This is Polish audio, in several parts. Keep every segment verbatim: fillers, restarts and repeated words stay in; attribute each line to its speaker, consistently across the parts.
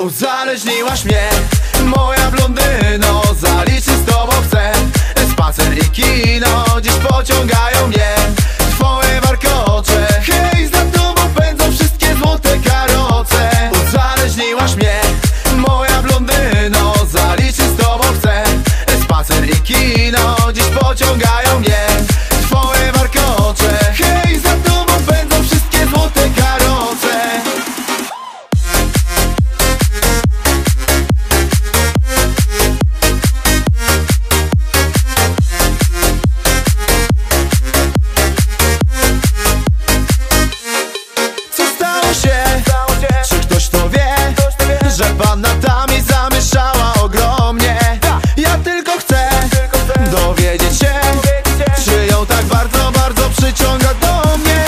Speaker 1: Uzależniłaś mnie, moja blondyno. Zaliczyć z tobą chcę spacer i kino. Dziś pociągają mnie twoje warkocze. Hej, za tobą pędzą wszystkie złote karoce. Uzależniłaś mnie, moja blondyno. Zaliczyć z tobą chcę spacer i kino. Dziś pociągają mnie twoje warkocze. Hej, za tobą pędzą wszystkie złote karoce. Czy ktoś to wie, że panna ta mi zamieszała ogromnie? Ja tylko chcę dowiedzieć się, czy ją tak bardzo, bardzo przyciąga do mnie.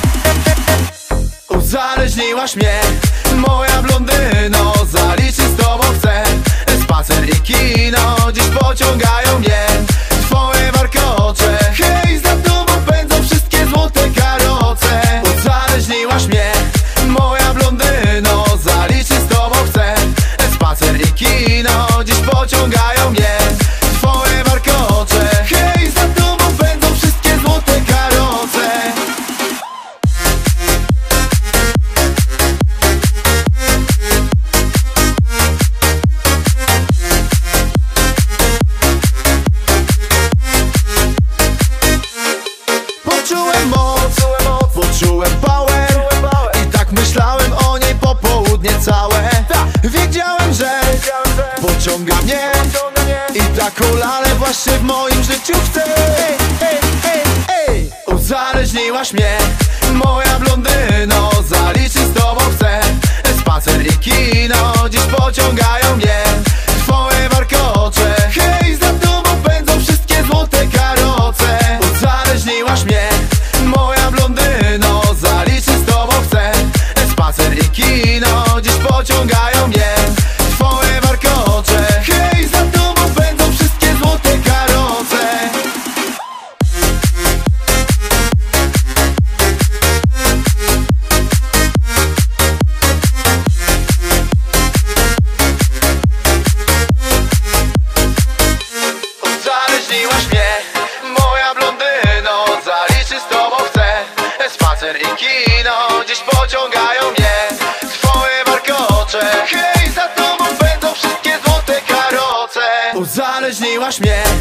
Speaker 1: Uzależniłaś mnie, moja blondyno. Zaliczyć z tobą chcę spacer i kino. Dziś pociągają mnie twoje warkocze. Hej, za tobą pędzą wszystkie złote karoce. Uzależniłaś mnie, moja blondyno. Zaliczyć z tobą chcę spacer i kino. Dziś pociągają mnie twoje warkocze. Hej, za tobą pędzą wszystkie złote karoce. Poczułem moc, poczułem power i tak myślałem o niej popołudnie całe. Wiedziałem, że pociąga mnie i taką lalę właśnie w moim życiu chcę. Ej, ej, ej. Uzależniłaś mnie, moja blondyno. Zaliczyć z tobą chcę spacer i kino. Dziś pociągają mnie twoje warkocze. Hej, za tobą pędzą wszystkie złote karoce. Uzależniłaś mnie, moja blondyno. Zaliczyć z tobą chcę spacer i kino. Dziś pociągają mnie twoje warkocze. Hej, za tobą pędzą wszystkie złote karoce. Uzależniłaś mnie, moja blondyno. Zaliczyć z tobą chcę spacer i kino. Dziś pociągają mnie twoje warkocze. Hej, za tobą pędzą wszystkie złote karoce. Uzależniłaś mnie,